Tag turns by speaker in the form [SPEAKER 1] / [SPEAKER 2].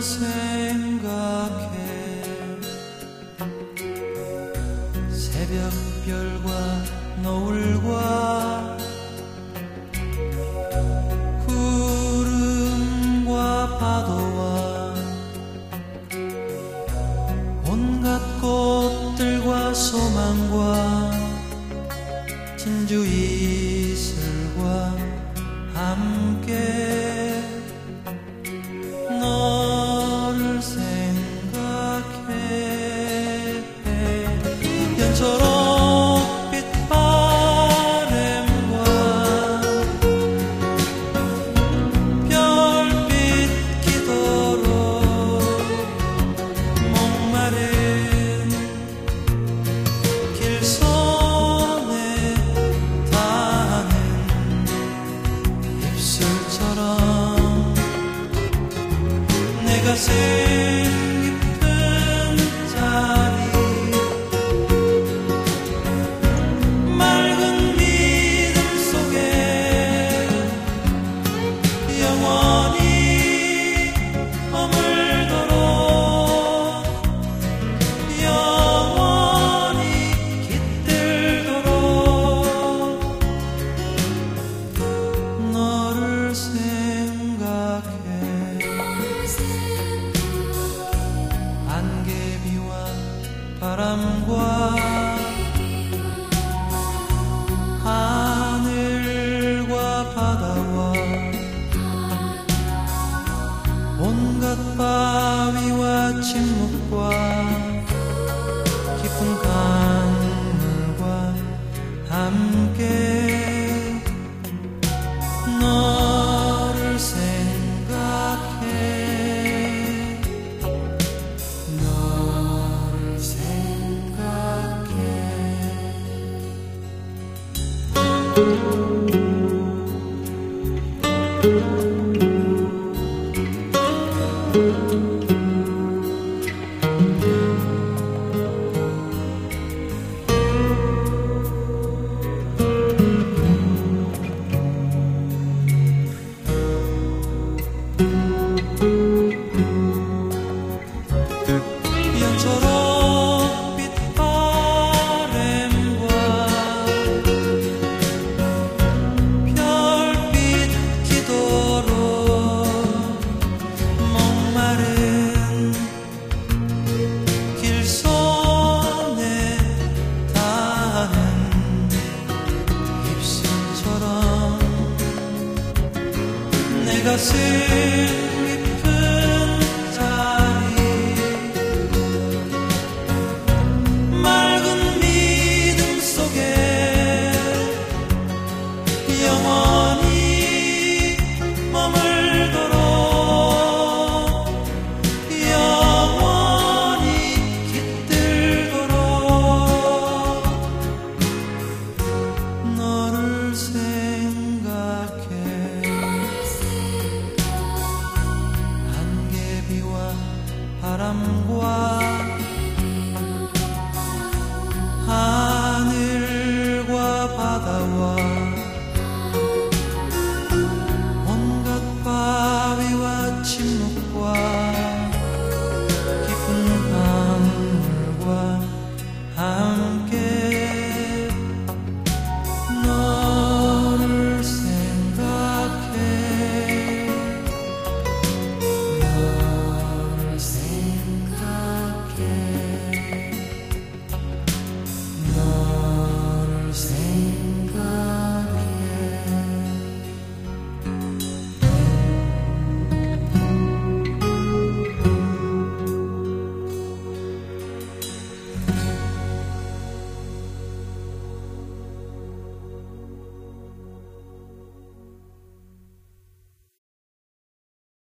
[SPEAKER 1] 생각해 새벽별과 노을과 구름과 파도와 온갖 꽃들과 소망과 진주 이슬과 함께 너를 생각해 연초록빛 바람과 별빛 기도로 목마른 길손에 닿는 입술처럼 내가 깊은 자리 맑은 믿음 속에 영원히 머물도록 영원히 깃들도록 너를 생각해 안개비와 바람과 하늘과 바다와 온갖 바위와 침묵과 깊은 강물과 함께 너를 생각해 너를 생각해 연초록빛 바람과 별빛 기도로 목마른 길손에 닿는 입술처럼 내 가슴 깊은 자리 맑은 믿음 속에 영원히 머물도록 영원히 깃들도록 너를 생각해 안개비와 바람과